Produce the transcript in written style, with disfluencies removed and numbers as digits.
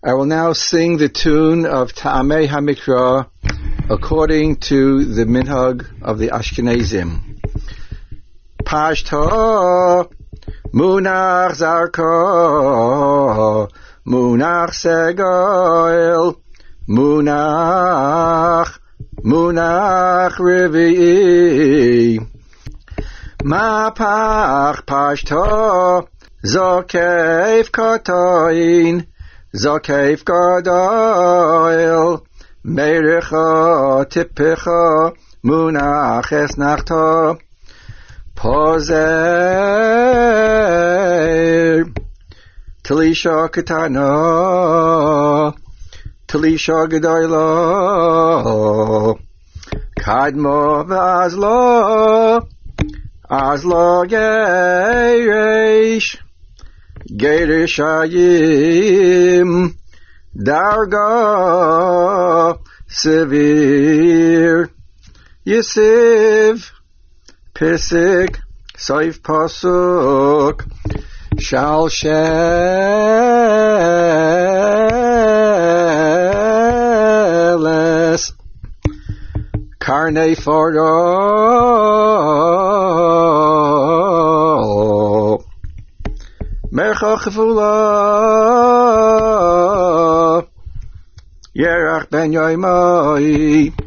I will now sing the tune of Ta'amei HaMikra according to the minhag of the Ashkenazim. Pashto Munach Zarko Munach Segoil Munach Revi'i Mapach Pashto Zokeif Kotoin Zokeif Godoil Meirecha Tipicha Munach Esnachto Pozer Talisha Katana Talisha Gedoylo Kadmo Azlo Geresh Gereshayim Darga Severe Yisiv Pisik Saif Pasuk Shal Sheles Karne Foro Mercha Chefula Yerach Ben Yoimai